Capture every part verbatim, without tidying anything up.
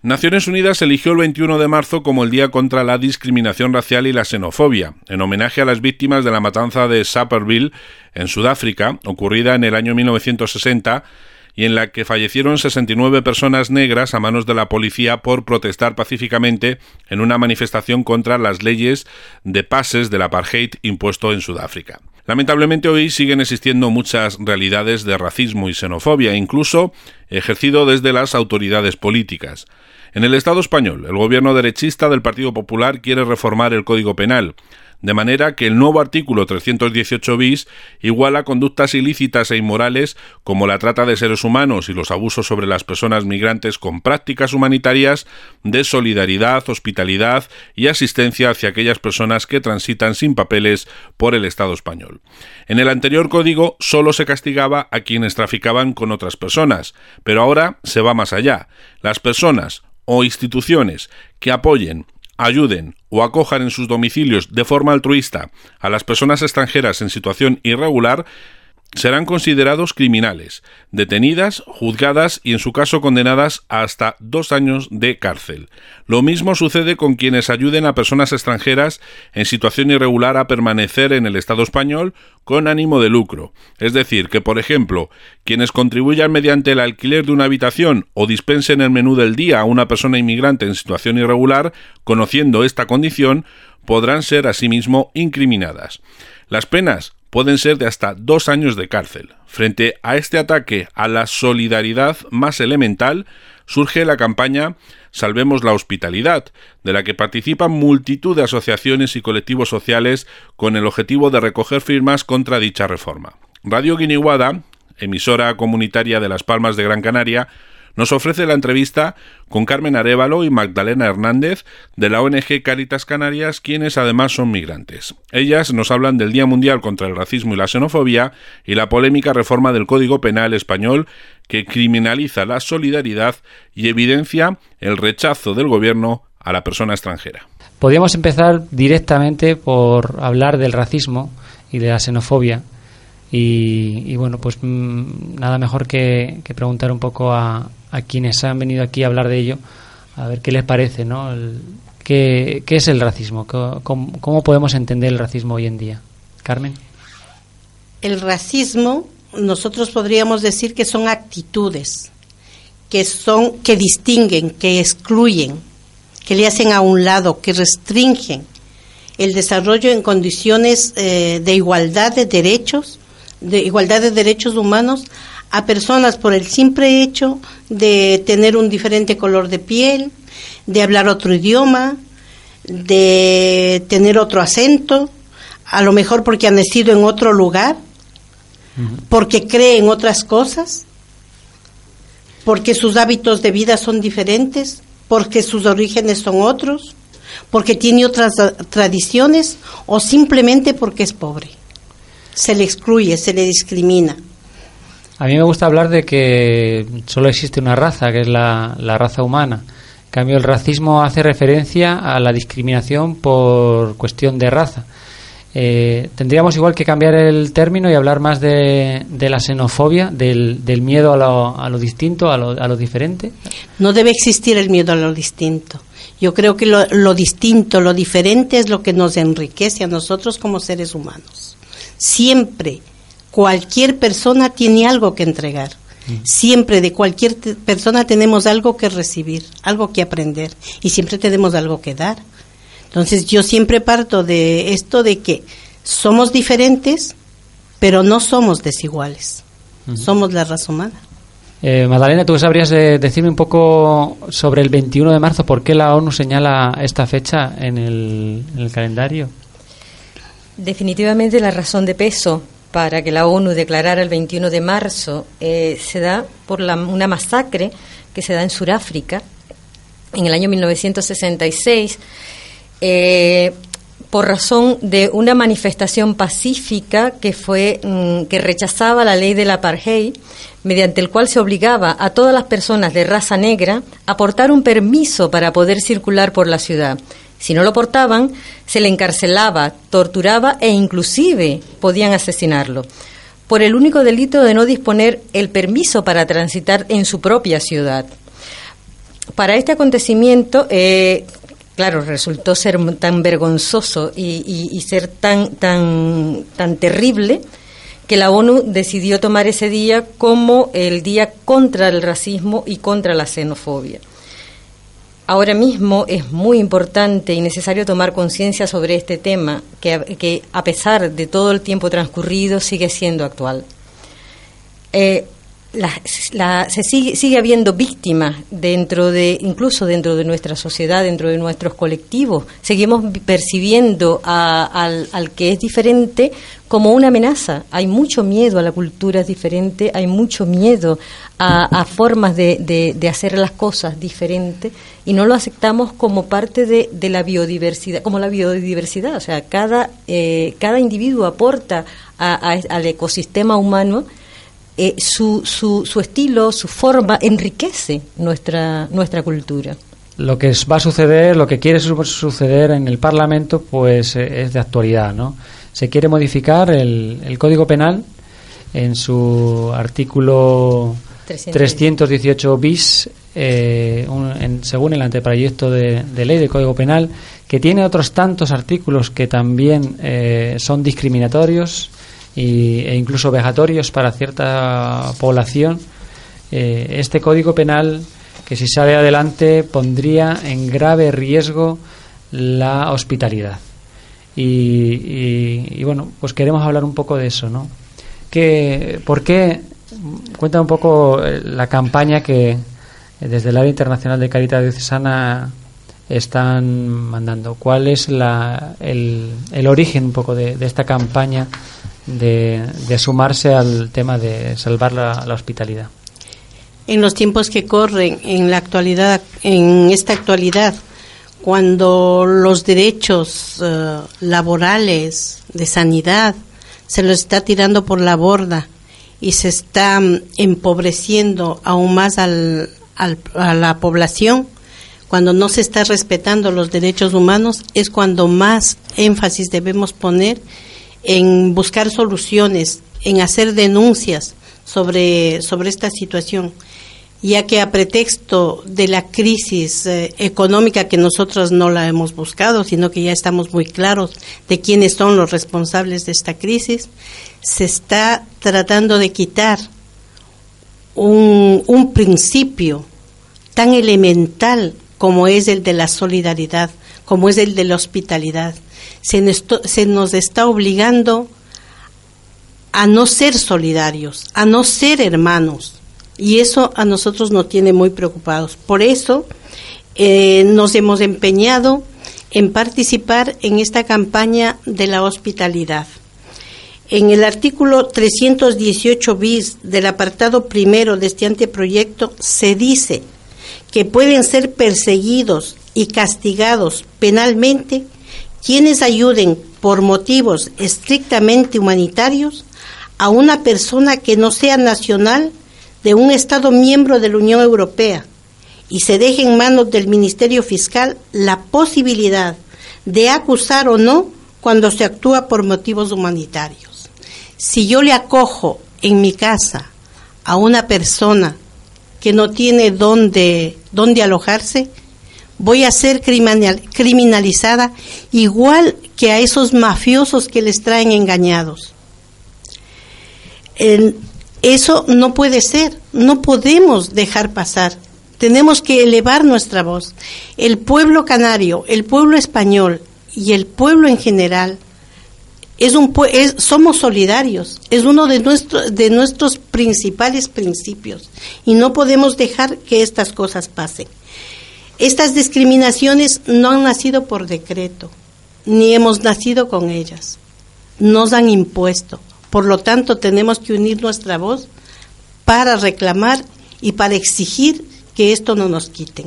Naciones Unidas eligió el veintiuno de marzo como el Día contra la Discriminación Racial y la Xenofobia, en homenaje a las víctimas de la matanza de Sharpeville, en Sudáfrica, ocurrida en el año mil novecientos sesenta, y en la que fallecieron sesenta y nueve personas negras a manos de la policía por protestar pacíficamente en una manifestación contra las leyes de pases del apartheid impuesto en Sudáfrica. Lamentablemente hoy siguen existiendo muchas realidades de racismo y xenofobia, incluso ejercido desde las autoridades políticas. En el Estado español, el gobierno derechista del Partido Popular quiere reformar el Código Penal, de manera que el nuevo artículo trescientos dieciocho bis iguala conductas ilícitas e inmorales como la trata de seres humanos y los abusos sobre las personas migrantes con prácticas humanitarias de solidaridad, hospitalidad y asistencia hacia aquellas personas que transitan sin papeles por el Estado español. En el anterior código solo se castigaba a quienes traficaban con otras personas, pero ahora se va más allá. Las personas o instituciones que apoyen, ayuden o acojan en sus domicilios de forma altruista a las personas extranjeras en situación irregular serán considerados criminales, detenidas, juzgadas y en su caso condenadas a hasta dos años de cárcel. Lo mismo sucede con quienes ayuden a personas extranjeras en situación irregular a permanecer en el Estado español con ánimo de lucro. Es decir, que por ejemplo, quienes contribuyan mediante el alquiler de una habitación o dispensen el menú del día a una persona inmigrante en situación irregular, conociendo esta condición, podrán ser asimismo incriminadas. Las penas pueden ser de hasta dos años de cárcel. Frente a este ataque a la solidaridad más elemental, surge la campaña Salvemos la Hospitalidad, de la que participan multitud de asociaciones y colectivos sociales con el objetivo de recoger firmas contra dicha reforma. Radio Guiniguada, emisora comunitaria de Las Palmas de Gran Canaria, nos ofrece la entrevista con Carmen Arévalo y Magdalena Hernández de la O N Ge Cáritas Canarias, quienes además son migrantes. Ellas nos hablan del Día Mundial contra el Racismo y la Xenofobia y la polémica reforma del Código Penal español que criminaliza la solidaridad y evidencia el rechazo del gobierno a la persona extranjera. Podríamos empezar directamente por hablar del racismo y de la xenofobia. Y, y bueno, pues mmm, nada mejor que, que preguntar un poco a, a quienes han venido aquí a hablar de ello, a ver qué les parece, ¿no? El, ¿qué, ¿Qué es el racismo? ¿Cómo, ¿Cómo podemos entender el racismo hoy en día? Carmen. El racismo, nosotros podríamos decir que son actitudes que son que distinguen, que excluyen, que le hacen a un lado, que restringen el desarrollo en condiciones eh, de igualdad de derechos, de igualdad de derechos humanos a personas por el simple hecho de tener un diferente color de piel, de hablar otro idioma, de tener otro acento, a lo mejor porque han nacido en otro lugar, uh-huh. porque creen otras cosas, porque sus hábitos de vida son diferentes, porque sus orígenes son otros, porque tiene otras tradiciones o simplemente porque es pobre. Se le excluye, se le discrimina. A mí me gusta hablar de que solo existe una raza, que es la, la raza humana. En cambio, el racismo hace referencia a la discriminación por cuestión de raza. Eh, tendríamos igual que cambiar el término y hablar más de, de la xenofobia, del, del miedo a lo, a lo distinto, a lo, a lo diferente. No debe existir el miedo a lo distinto. Yo creo que lo, lo distinto, lo diferente es lo que nos enriquece a nosotros como seres humanos. Siempre, cualquier persona tiene algo que entregar. Siempre de cualquier te- persona tenemos algo que recibir, algo que aprender y siempre tenemos algo que dar. Entonces yo siempre parto de esto de que somos diferentes, pero no somos desiguales. Uh-huh. Somos la raza humana. Eh, Magdalena, ¿tú sabrías eh, decirme un poco sobre el veintiuno de marzo? ¿Por qué la ONU señala esta fecha en el, en el calendario? Definitivamente la razón de peso para que la ONU declarara el veintiuno de marzo eh, se da por la, una masacre que se da en Sudáfrica en el año mil novecientos sesenta y seis eh, por razón de una manifestación pacífica que fue mm, que rechazaba la ley del apartheid, mediante el cual se obligaba a todas las personas de raza negra a portar un permiso para poder circular por la ciudad. Si no lo portaban, se le encarcelaba, torturaba e inclusive podían asesinarlo, por el único delito de no disponer el permiso para transitar en su propia ciudad. para este acontecimiento, eh, claro, resultó ser tan vergonzoso y, y, y ser tan, tan, tan terrible que la ONU decidió tomar ese día como el día contra el racismo y contra la xenofobia. Ahora mismo es muy importante y necesario tomar conciencia sobre este tema, que, que a pesar de todo el tiempo transcurrido sigue siendo actual. Eh, la, la, se sigue, sigue habiendo víctimas dentro de, incluso dentro de nuestra sociedad, dentro de nuestros colectivos. Seguimos percibiendo a, al, al que es diferente como una amenaza. Hay mucho miedo a la cultura diferente, hay mucho miedo a, a formas de, de, de hacer las cosas diferentes, y no lo aceptamos como parte de, de la biodiversidad, como la biodiversidad. O sea, cada, eh, cada individuo aporta a, a, al ecosistema humano. Eh, su, su, su estilo, su forma, enriquece nuestra, nuestra cultura. Lo que va a suceder, lo que quiere su- suceder en el Parlamento, pues eh, es de actualidad, ¿no? Se quiere modificar el, el Código Penal en su artículo trescientos dieciocho bis, eh, un, en, según el anteproyecto de, de ley de Código Penal, que tiene otros tantos artículos que también eh, son discriminatorios y, e incluso vejatorios para cierta población. Eh, este Código Penal, que si sale adelante, pondría en grave riesgo la hospitalidad. Y, y, y bueno, pues queremos hablar un poco de eso, ¿no? Que, ¿por qué? Cuenta un poco la campaña que desde el área internacional de Cáritas Diocesana están mandando. ¿Cuál es la, el, el origen un poco de, de esta campaña de, de sumarse al tema de salvar la, la hospitalidad? En los tiempos que corren, en la actualidad, en esta actualidad, cuando los derechos uh, laborales, de sanidad, se los está tirando por la borda y se está um, empobreciendo aún más al, al, a la población, cuando no se está respetando los derechos humanos, es cuando más énfasis debemos poner en buscar soluciones, en hacer denuncias sobre, sobre esta situación, ya que a pretexto de la crisis eh, económica, que nosotros no la hemos buscado, sino que ya estamos muy claros de quiénes son los responsables de esta crisis, se está tratando de quitar un, un principio tan elemental como es el de la solidaridad, como es el de la hospitalidad. Se nos, se nos está obligando a no ser solidarios, a no ser hermanos, y eso a nosotros nos tiene muy preocupados. Por eso eh, nos hemos empeñado en participar en esta campaña de la hospitalidad. En el artículo trescientos dieciocho bis del apartado primero de este anteproyecto se dice que pueden ser perseguidos y castigados penalmente quienes ayuden por motivos estrictamente humanitarios a una persona que no sea nacional de un Estado miembro de la Unión Europea, y se deje en manos del Ministerio Fiscal la posibilidad de acusar o no cuando se actúa por motivos humanitarios. Si yo le acojo en mi casa a una persona que no tiene dónde, dónde alojarse, voy a ser criminal, criminalizada igual que a esos mafiosos que les traen engañados. El, eso no puede ser, no podemos dejar pasar. Tenemos que elevar nuestra voz. El pueblo canario, el pueblo español y el pueblo en general es un es, somos solidarios. Es uno de nuestros de nuestros principales principios y no podemos dejar que estas cosas pasen. Estas discriminaciones no han nacido por decreto, ni hemos nacido con ellas. Nos han impuesto. Por lo tanto, tenemos que unir nuestra voz para reclamar y para exigir que esto no nos quiten.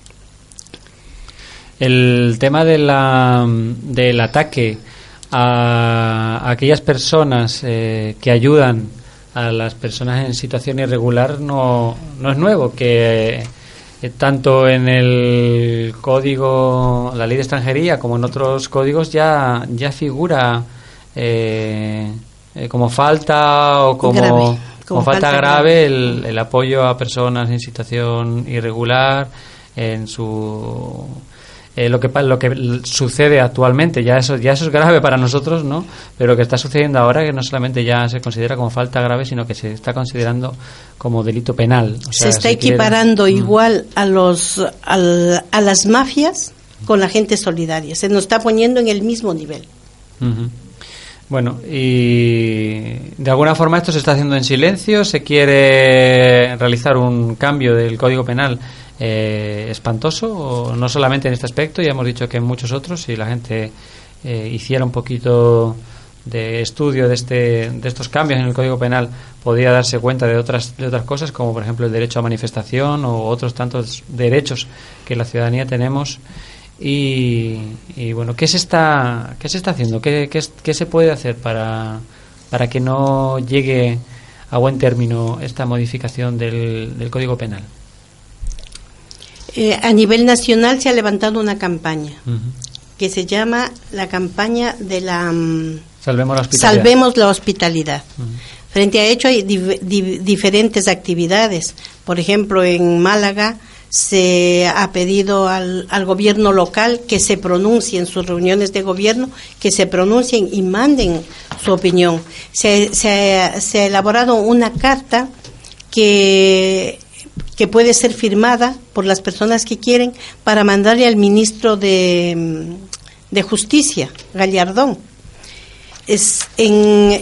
El tema de la, del ataque a aquellas personas eh, que ayudan a las personas en situación irregular no, no es nuevo, que eh, tanto en el código, la ley de extranjería, como en otros códigos ya, ya figura eh, eh, como falta o como, grave, como como falta, falta grave, grave. El, el apoyo a personas en situación irregular, en su eh, lo que lo que sucede actualmente, ya eso ya eso es grave para nosotros, ¿no? Pero lo que está sucediendo ahora, que no solamente ya se considera como falta grave, sino que se está considerando como delito penal. O sea, se está se equiparando quiere... igual a los al, a las mafias con la gente solidaria. Se nos está poniendo en el mismo nivel. Uh-huh. Bueno, y de alguna forma esto se está haciendo en silencio. Se quiere realizar un cambio del Código Penal eh, espantoso, o no solamente en este aspecto, ya hemos dicho que en muchos otros. Si la gente eh, hiciera un poquito de estudio de este de estos cambios en el Código Penal, podría darse cuenta de otras de otras cosas, como por ejemplo el derecho a manifestación o otros tantos derechos que la ciudadanía tenemos. Y, y bueno, ¿qué se está qué se está haciendo? ¿Qué, qué, qué se puede hacer para, para que no llegue a buen término esta modificación del, del Código Penal? Eh, a nivel nacional se ha levantado una campaña Uh-huh. que se llama la campaña de la um, Salvemos la hospitalidad. Salvemos la hospitalidad. Uh-huh. Frente a ello hay di- di- diferentes actividades. Por ejemplo, en Málaga se ha pedido al, al gobierno local que se pronuncie en sus reuniones de gobierno, que se pronuncien y manden su opinión. Se, se, ha, se ha elaborado una carta que, que puede ser firmada por las personas que quieren para mandarle al ministro de, de Justicia, Gallardón. Es en,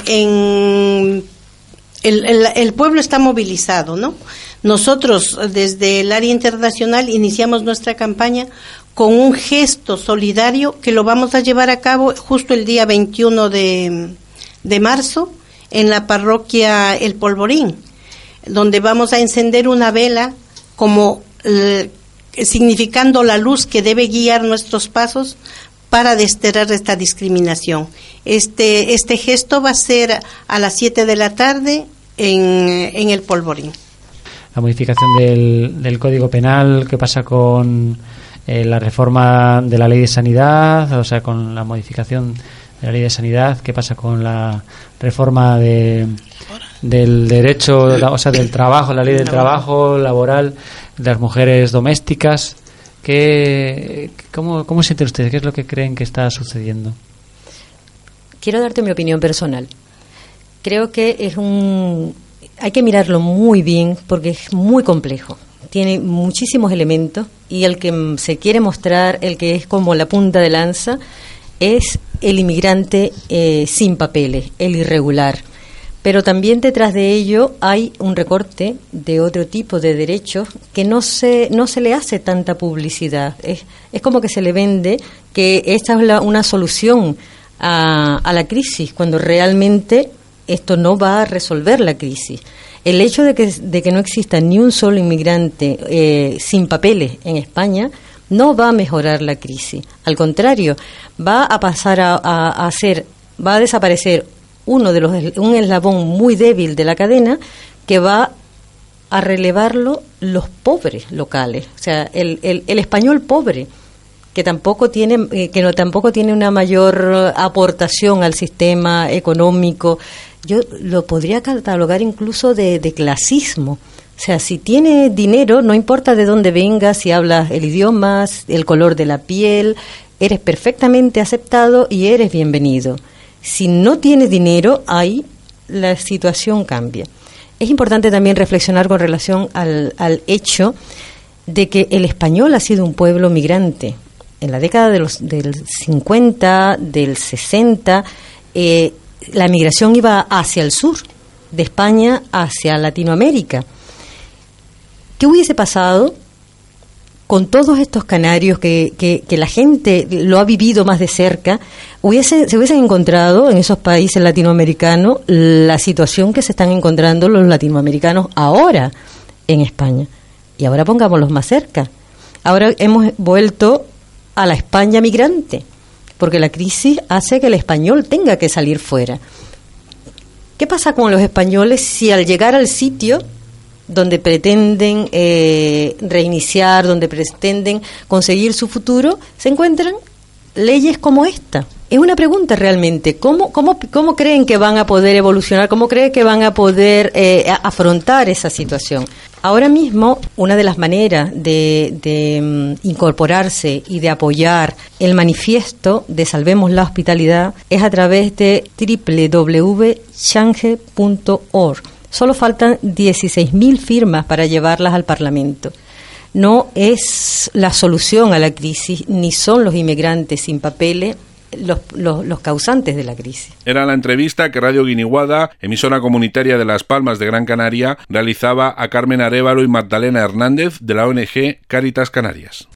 en el, el, el pueblo está movilizado, ¿no? Nosotros, desde el área internacional, iniciamos nuestra campaña con un gesto solidario que lo vamos a llevar a cabo justo el día veintiuno de, de marzo en la parroquia El Polvorín, donde vamos a encender una vela como eh, significando la luz que debe guiar nuestros pasos para desterrar esta discriminación. Este, este gesto va a ser a las siete de la tarde en, en El Polvorín. La modificación del, del Código Penal, ¿qué pasa con eh, la reforma de la Ley de Sanidad? O sea, con la modificación de la Ley de Sanidad, ¿qué pasa con la reforma de, del derecho, o sea, del trabajo, la Ley del Trabajo laboral, de las mujeres domésticas? ¿Qué, cómo, ¿Cómo sienten ustedes? ¿Qué es lo que creen que está sucediendo? Quiero darte mi opinión personal. Creo que es un... Hay que mirarlo muy bien porque es muy complejo. Tiene muchísimos elementos y el que se quiere mostrar, el que es como la punta de lanza, es el inmigrante eh, sin papeles, el irregular. Pero también detrás de ello hay un recorte de otro tipo de derechos que no se no se le hace tanta publicidad. Es, es como que se le vende que esta es la, una solución a, a la crisis, cuando realmente esto no va a resolver la crisis. El hecho de que, de que no exista ni un solo inmigrante eh, sin papeles en España no va a mejorar la crisis. Al contrario, va a pasar a, a, a ser, va a desaparecer uno de los un eslabón muy débil de la cadena que va a relevarlo los pobres locales, o sea, el, el, el español pobre, que tampoco tiene eh, que no tampoco tiene una mayor aportación al sistema económico. Yo lo podría catalogar incluso de, de clasismo. O sea, si tiene dinero, no importa de dónde vengas, si hablas el idioma, el color de la piel, eres perfectamente aceptado y eres bienvenido. Si no tienes dinero, ahí la situación cambia. Es importante también reflexionar con relación al, al hecho de que el español ha sido un pueblo migrante. En la década de los, del cincuenta, del sesenta, eh, la migración iba hacia el sur, de España hacia Latinoamérica. ¿Qué hubiese pasado con todos estos canarios que, que, que la gente lo ha vivido más de cerca? Hubiese, se hubiesen encontrado en esos países latinoamericanos la situación que se están encontrando los latinoamericanos ahora en España. Y ahora pongámoslos más cerca. Ahora hemos vuelto a la España migrante, porque la crisis hace que el español tenga que salir fuera. ¿Qué pasa con los españoles si al llegar al sitio donde pretenden eh, reiniciar, donde pretenden conseguir su futuro, se encuentran leyes como esta? Es una pregunta realmente. ¿Cómo, cómo, cómo creen que van a poder evolucionar? ¿Cómo creen que van a poder eh, afrontar esa situación? Ahora mismo, una de las maneras de, de um, incorporarse y de apoyar el manifiesto de Salvemos la Hospitalidad es a través de doble u doble u doble u punto change punto org. Solo faltan dieciséis mil firmas para llevarlas al Parlamento. No es la solución a la crisis, ni son los inmigrantes sin papeles Los, los, los causantes de la crisis. Era la entrevista que Radio Guiniguada, emisora comunitaria de Las Palmas de Gran Canaria, realizaba a Carmen Arévalo y Magdalena Hernández de la O N G Cáritas Canarias.